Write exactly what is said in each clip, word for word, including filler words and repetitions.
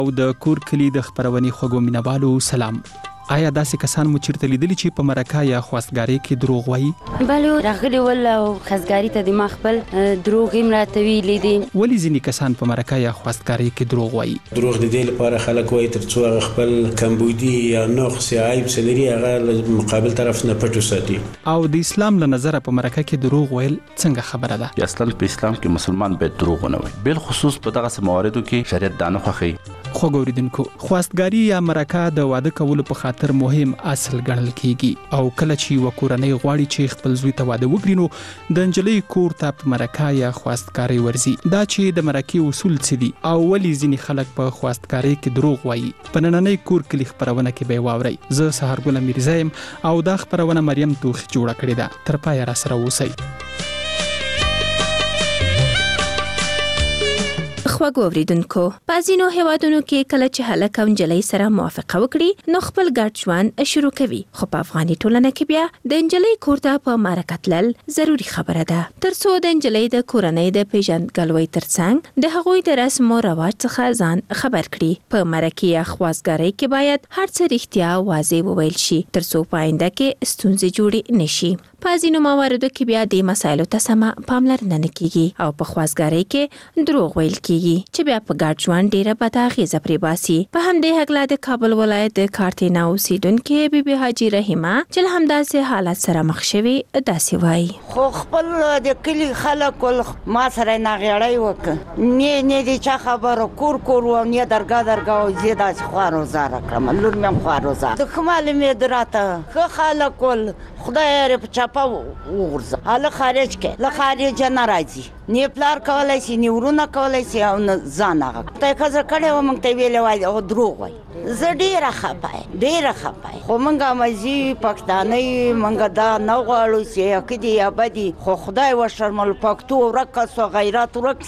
او د کور کلی د خبرونې خوږو مینوالو سلام. آیا داسې کسان مو چیرته لیدلی چې په مرکه یا خواستګارۍ کې دروغ وایي؟ بله راغلي ول او خواستګاري ته د ما خپل دروغ هم راته ویلي دي. ولې ځینې کسان په مرکه یا خواستګارۍ کې دروغ وایي؟ دروغ د دې لپاره خلک وایي تر څو هغه خپل کمبودي یا نقص یا عیب څه لري هغه له مقابل طرف نه پټ وساتي. او د اسلام له نظره په مرکه کې دروغ ویل څنګه خبره ده؟ اصلا په اسلام کې مسلمان باید دروغ ونه وایي، بل خصوص په دغه مواردو کې شریعت دا نه خوښوي. خوږ اوریدونکو، خواستګاري یا مرکه د واده کولو په خاطر مهم اصل ګڼل کیږي او کله چې یوه کورنۍ غواړي چې خپل زوی ته واده وکړي نو د نجلۍ کور ته په مرکه یا خواستګارۍ ورځي. دا چې د مرکې اصول څه دي او ولې ځینې خلک په خواستګارۍ کې دروغ وایي، په نننۍ کور کلي خبرونه کې به واورئ. زه سهارګل میرزا یم او دا خبرونه مریم توخي جوړه کړې ده. تر پایه را سره اوسئ. خوږ اوریدونکو، په ځینو هیوادونو کې کله چې هلک او نجلۍ سره موافقه وکړي نو خپل ګډ ژوند شروع کوي، خو په افغاني ټولنه کې بیا د نجلۍ کور ته په مرکه تلل ضروري خبره ده، تر څو د نجلۍ د کورنۍ د پیژندګلوۍ ترڅنګ د هغوی د رسم او رواج څخه ځان خبر کړي. په مرکه یا خواستګارۍ کې باید هر څه رښتیا واضح وویل شي تر څو په آینده کې ستونزې جوړې نشي. په ځینو مواردو کې بیا د مسایلو ته سمه پاملرنه نه کیږي او په خواستګارۍ کې دروغ ویل کیږي چې بیا په ګډ ژوند ډیره بده اغیزه پرې باسي. په همدې هکله د کابل ولایت د کارتینا اوسیدونکې بي بي حاجي رحیمه چې له همداسې حالت سره مخ شوي داسې وایي. خو خپل د کلي خلک ول ما سره ناغېړی وکړه، نه نه د چا خبره کور کور و نه درګاه درګاه او زه داسې خوارو زاره کړم، لور مې هم خوارو زاره د خمال مې دراته ښه خلک ول خدای یې په چاپه وغورځه هله خارج کې له خارجه نه راځي، نه پلار کولی شي نه ورونه کولی شي او نه ځان هغه ته ښځه کړې وه موږ ته ویلې وایي او دروغ وایي. زه ډېره خفه یم ډېره خفه یم، خو موږ مزي پښتانه موږ دا نه غواړو چې یا کدي یا بدي، خو خدای وشرمل پښتو ورک سو غیرت ورک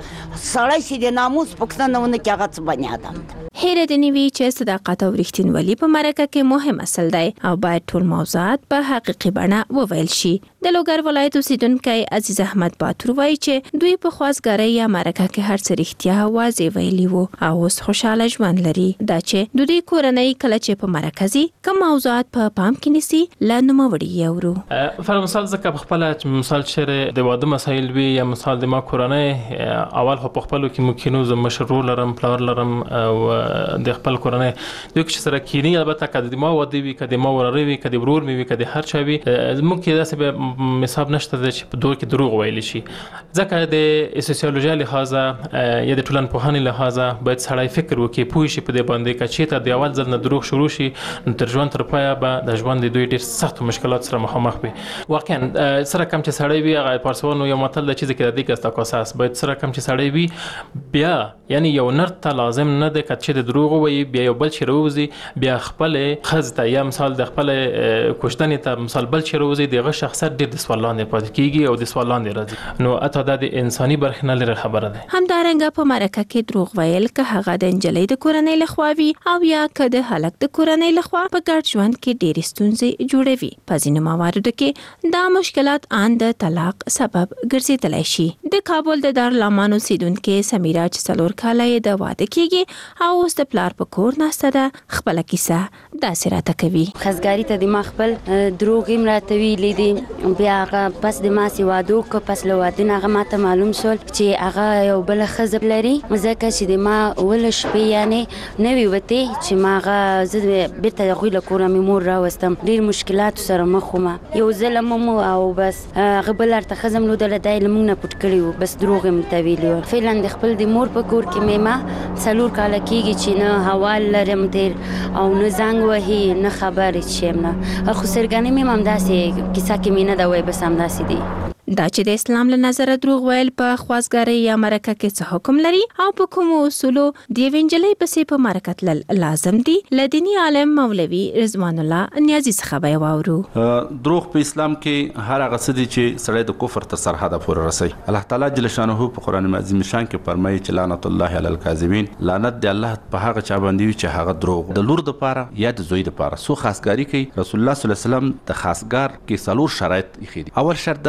سړی چې د ناموس پوښتنه ونه کړي هغه څه بني ادم ده. هیله دې نه وي چې صداقت او رښتینولي په مرکه کې مهم اصل دی او باید ټول موضوعات په حقیقي بڼه وویل شي. د لوګر ولایت اوسیدونکی عزیز احمد باتور وایي چې دوی په خواستګارۍ یا مرکه کې هر څه رښتیا واضح ویلي وو او اوس خوشاله ژوند لري. دا چې د دوی کورنۍ کله چې په مرکه ځي کوم موضوعات په پام کې نیسي له نوموړي اورو. فر مثال ځکه په خپله مثال چېرې د واده مسایل وي یا مثال د ما کورنۍ اول خو په خپلو کې موږ کینو، زه مشر ورور لرم پلار لرم او د خپل کورنۍ دوی چې سره کینی، البته که د ما واده وي که د ما وراره وي که د ورور مې وي که د هر چا وي زموږ کې داسې به حساب نشته چې په دوی کې دروغ ویلی شي. ځکه د سوسیولوژي لحاظه یا د ټولنپوهنې لحاظه باید سړی فکر وکړي پوه شي په دې باندې که چېرته د اول ځل نه دروغ شروع شي نو تر ژوند تر پایه به د ژوند د دوی ډېر سختو مشکلات سره مخامخ وي. واقعا سره کم چې سړی وي هغه پارسوانو یو متل د چیزی که د دیګ است کاساس باید سره کم چې سړی وي بیا یعنی یو نر ته لازم نه ده که چې د دروغ وایي بیا یو بل چې راوځي بیا خپل ښځې ته یا مثال د خپل کوشتنې ته مثال بل چې راوځي د هغه شخصیت ډېر د سوال لاندې پاتې کېږي او د سوال لاندې راځي، نو حتی دا د انساني برخې نه لرې خبره ده. همدارنګه په مرکه کې دروغ ویل که هغه د نجلۍ د کورنۍ لخوا وي او یا که د هلک د کورنۍ لخوا په ګډ ژوند کې ډېرې ستونزې جوړوي. په ځینو مواردو کې دا مشکلات ان د طلاق سبب ګرځېدلی شي. د کابل د دارالامان اوسیدونکې سمیرا چې څلور کاله یې د واده کېږي او اوس د پلار په کور ناسته ده خپله کیسه داسې راته کوي. خواستګاري ته د ما خپل دروغ هم راته ویلي دي، بیا هغه پس د ما سې واده وکړه، پس له واده نه هغه ماته معلوم شول چې هغه یو بله ښځه لري، ځکه چې د ما اوله شپې یعنې نه وي وتې چې ما هغه زه بېرته د هغوی له کوره مې مور راوستم، ډېر مشکلاتو سره مخ وم، یو ظلم هم او بس هغه بل هلته ښځه م لودله دا یې له موږ نه پټ کړي وو، بس دروغ یې ورته ویلي وو. فعلا د خپل د مور په کور کې مې ما څلور کاله کېږي چې نه حوال لرم تېر او نه زنګ وهي نه خبرې چې یم نه، خو سرګنې مې هم همداسې کیسه کې مې نه ده وایي بس همداسې دي. دا چې د اسلام له نظره دروغ ویل په خواستګارۍ یا مرکه کې څه حکم لري او په کومو اصولو د یوې نجلۍ پسې په مرکه تلل لازم دي، له دیني عالم مولوي رضوان الله نیازي څخه به یې واورو. دروغ په اسلام کې هر هغه څه دي چې سړی د کفر تر سرحده پورې رسوي. الله تعالی جل شانه په قرآن عظیم شان کې فرمایي چې لعنت الله علی الکاذبین، لعنت دی الله په هغه چا باندې وي چې هغه دروغ د لور دپاره یا د زوی دپاره سو خاصګاري کوي. رسول الله صلی الله علیه وسلم د خاصګار کې څلور شرایط ایښي دي. اول شرط دا ده چې هغه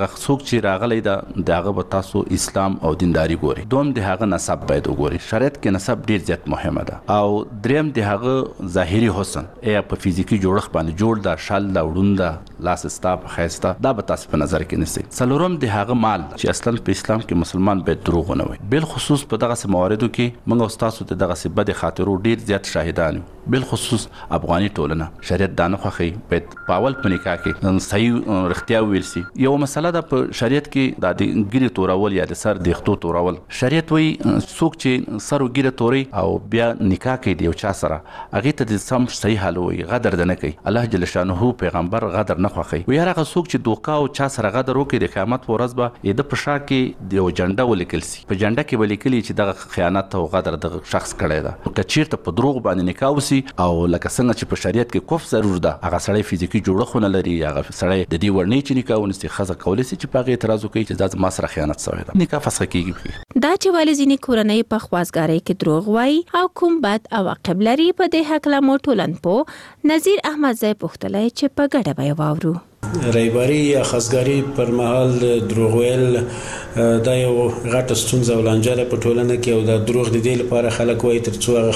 څوک چې راغلی دا دغه به تاسو اسلام او دینداری ګوري. دوم د هغه نسب باید وګوري. شریعت کې نسب ډیر زیات مهمه ده. او دریم د هغه ظاهري حسن یا په فزیکی جوړښت باندې جوړ دا شال دا وډون دا لاس استاپ خيستا دا به تاسو په نظر کې نیسئ. څلورم د هغه مال چې اصلا په اسلام کې مسلمان باید دروغ نه وي. بل خصوص په دغه مواردو کې موږ او تاسو ته دغه بد خاطرو ډیر زیات شاهدان یو. بل خصوص افغاني ټولنه شریعت دانه خوخي باید پاول په نکاح کې صحیح رښتیا ویل سي. یو مسله ده په شریعت کې د ګیره تورول یا د سر د خطو تورول. شریعت وی څوک چې سر ګیره توري او بیا نکاح کوي د یو چا سره هغه ته د سم صحیح حل وي غدر نه کوي. الله جل شانه پیغمبر غدر نه خوخي. وی هغه څوک چې دوکا او چا سره غدر وکړي د قیامت په ورځ به د پښا کې د یو جنډه ولیکل سي. په جنډه کې ولیکلي چې دغه خیانت او غدر د شخص کړی ده. کچیرته په دروغ باندې نکاح وسی او لکه څنګه چې په شریعت کې کوف ضرور ده هغه سړی فزیکی جوړښت لري هغه سړی د دې ورنی چې نکاح ونسي خزه کولای شي چې په اعتراض وکړي چې دا ما سره خیانت شوی ده نکاح فسخ کیږي. دا چې والدینی کورنۍ په خوازګاری کې دروغ وایي او کوم بد عواقب لري په دې حق لا مو ټولنپوه نذیر احمد زئی پوښتلی چې په ګډه به واورو. رایباری یا خاصګاری پر مهال دروغ ویل دا یو غټه ستونزه ولانجه ده په ټولنه کې او دا دروغ د دې لپاره خلک وایي ترڅو هغه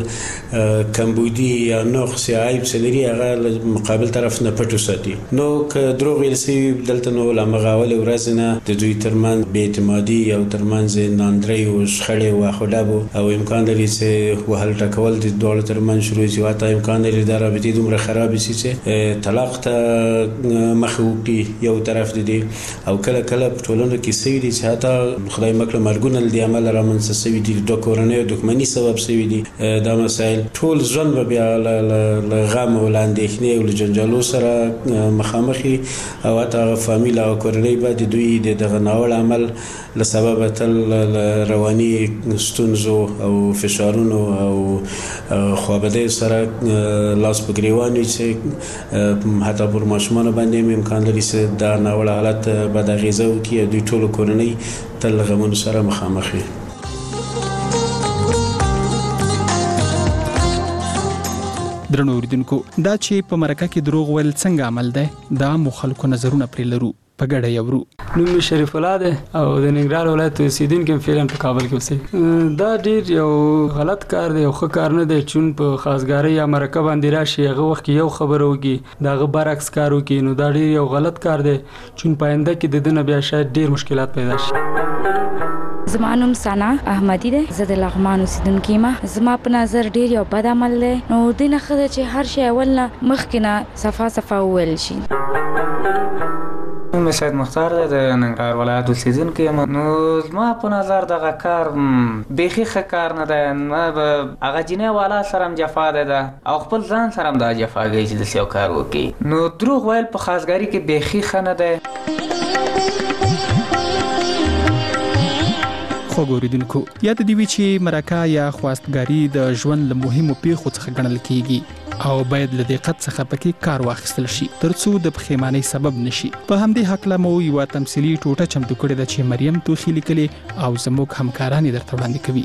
خپل کمبودي یا نقص یا عیب سلري هغه مقابل طرف نه پټ وساتي. نو که دروغ ویل سي دلته نو لمغه اول ورځ نه د دوی ترمن بې اعتمادي او ترمنځ ناندري او شخړې او خلابو او امکان لري چې وهل ټکول د دوه ترمن شروع شي واته امکان لري دا رابطې دومره خراب شي چې طلاق ته مخوکی یو طرف دي او کله کله په ټولنه کې سوي دي چې حتی خدای مکړه مرګونه د عمل رامنځته سوي دي د کورنۍ او دښمنۍ سبب سوي دي. دا مسایل ټول ژوند به بیا له غم او لاندېښنې او له جنجالو سره مخامخي او حتی فامیل او کورنۍ به د دوی د دغه ناوړه عمل له سبب تل رواني ستونزو او فشارونو او خوابدۍ سره لاس په ګریوان وي چې حتی پر ماشومانو باندې امکان لري چې دا ناوړه حالت بد اغیزه وکړي دوی ټول کورنۍ تل غمونو سره مخامخ وي. درنو اوریدونکو دا چې په مرکه کې دروغ ویل څنګه عمل دی دا مو خلکو نظرونه پرې لرو په ګډه یورو. نوم شریف الله ده او د ننګرهار ولایت اوسیدونکو فعلا په کابل کې اوسې. دا ډیر یو غلط کار دی او ښه کار نه دی چې په خاصګاری یا مرکه باندې راشي هغه وخت یو خبر وږي داغه برعکس کار وکي نو دا ډیر یو غلط کار دی چې په آینده کې د دنیا بیا شاید ډیر مشکلات پیدا شي. زما نوم سنا احمدی ده زه د لغمان اوسیدونکې ما. زما په نظر ډیر یو بد عمل دی نو د نه خدای چې هر شی اول نه مخکې نه صفا صفا وویل شي. نوم سید مختار ده د ننګرهار ولایت اوسیدونکی یم. نو زما په نظر دغه کار بیخي ښه کار نه دی. نه به هغه جینۍ والا سره هم جفا ده او خپل ځان سره هم دا جفاګۍ چې داسې یو کار وکړي. نو دروغ ویل په خاصګاري کې بیخي ښه نه دی. خو ګوریدونکو یاد دی وی چې مرکه یا خواستګاری د ژوند له مهمو پیښو څخه ګڼل کیږي او باید له دقت څخه پکې کار واخیستل شي ترڅو د پښیمانۍ سبب نشي. په همدې حق له مو یو تمثيلي ټوټه چمتو کړې ده چې مریم توخی لیکلي او زموږ همکاران درته وړاندې کوي.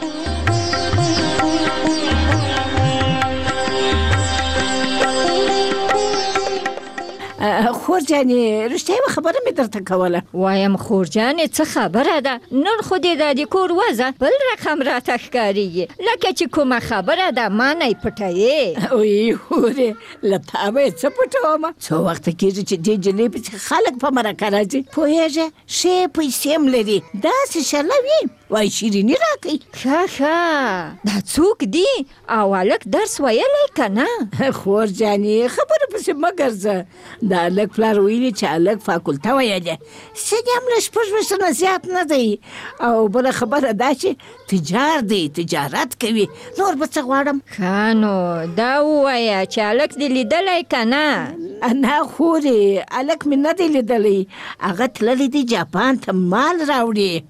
خورجانې رښتیا خبره مې درته کوله. وایم خورجانې څه خبره ده نن خو دې د کور وځه بل رقم راته ښکارېږي لکه چې کومه خبره ده ما نه یې پټوې. وی هورې له تا به یې څه پټومه څو وخته کېږي چې دې نجلۍ پسې خلک په مرکه راځي پوهېږې ښې پیسې هم لري داسې شله وي وای شیریني راکوي. ښه ښه دا څوک دي او هلک درس ویلی که نه؟ خورجانې خبره پسې مه ګرځه د هلک پلار ویلي چې هلک فاکولته ویلی څه دې هم له شپږ ویشتو نه زیات نه دی او بله خبره دا چې تجار دی تجارت کوي نور به څه غواړم. ښه نو دا ووایه چې هلک دې لیدلی که نه؟ نه خورې هلک مې نه دی لیدلی هغه تللی دی جاپان ته مال راوړي.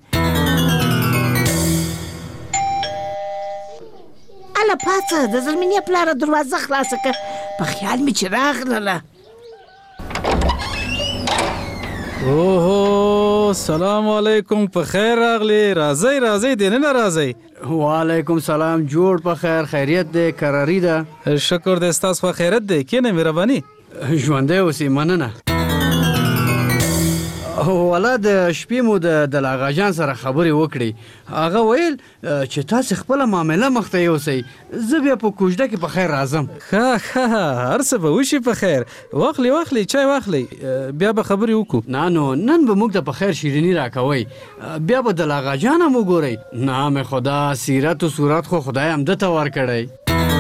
اله پاڅه د زلمینې پلاره دروازه خلاصه کړه په خیال مې چې راغلله. اوهو سلام علیکم په خیر راغلی راځئ راځئ دننه راځئ. وعلیکم سلام جوړ په خیر خیریت دی کراري ده شکر دی ستاسو په خیریت دی کینه مهرباني ژوندی اوسئ مننه. والا د شپې مو د د لاغا جان سره خبرې وکړې هغه ویل چې تاسو خپله معامله مخته یوسئ زه بیا په کوژده کې په خیر راځم ښه ښه هر څه به وشي په خیر واخلي واخلي چای واخلي بیا به خبرې وکړو نه نو نن به موږ ته په خیر شیریني راکوئ بیا به د لاغا جان هم وګورئ نام خدا سیرت و صورت خو خدای همده ته ورکړی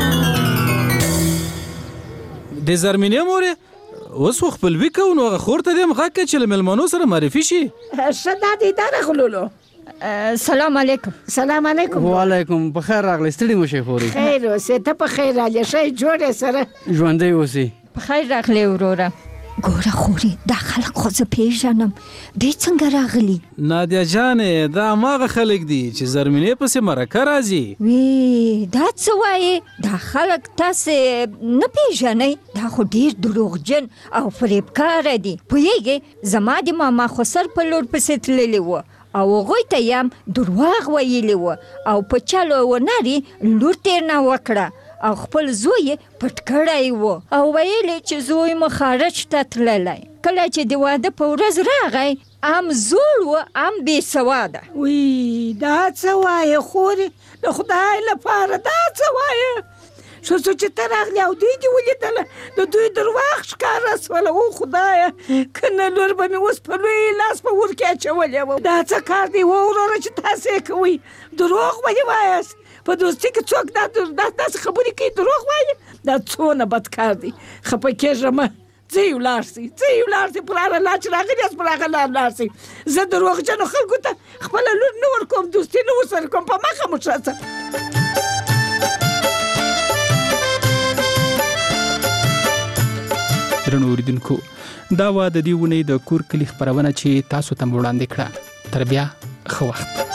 د زرمینې مورې اوس خو خپلوي کوو نو هغه خور ته دې هم غږ کړه چې له مېلمنو سره معرفي شي ښه دا دی دا راغللو سلام علیکم سلام علیکم وعلیکم په خیر راغلی ستړي مو شئ خورې خیر اوسې ته په خیر راغلی ښه جوړې سره ژوندی اوسئ په خیر راغلی وروره ګوره خورې دا خلک خو زه پیژنم دوی څنګه راغلي نادیا جانې دا هماغه خلک دي چې زرمینې پسې مرکه راځي وی دا څه وایې دا خلک تاسې نه پیژنئ دا خو ډېر دروغجن او فریبکاره دي پوهېږې زما د ماما خسر په لور پسې تللي وه او هغوی ته یې هم درواغ ویلي وه او په چلو ونارې لور تېرنه وکړه او خپل زوی پټ کړی و او ویلې چې زوی مو خارج ته تللی کله چې د واده په ورځ راغی ام زوړ و ام بې سواده وی دا څه وایې خورې د خدای لپاره دا څه وایې څو څو چې ته راغلې او دوی دې ولیدله د دوی درواغ ښکاره سوله او خدایه که نه لور به مې اوس په لوی لاس په اور کې اچولی وه دا څه کار دی و وروره چې تاسې یې کوئ دروغ ولې وایاست په دوستي کې څوک دا داسې خبرې کوي دروغ وایي دا څونه بد کار دی خفه کېږه مه ځئ ولاړ سئ ځئ ولاړ سئ پر هغه لار چې راغلي یاست پر هغه لار لاړ سئ زه دروغجنو خلکو ته خپله لور نه ورکوم دوستي نه ورسره کوم په مخه مو ښه څه درنو اوریدونکو دا وه د دې اونۍ د کور کلي خپرونه چې تاسو ته مو وړاندې کړه تر بیا ښه وخت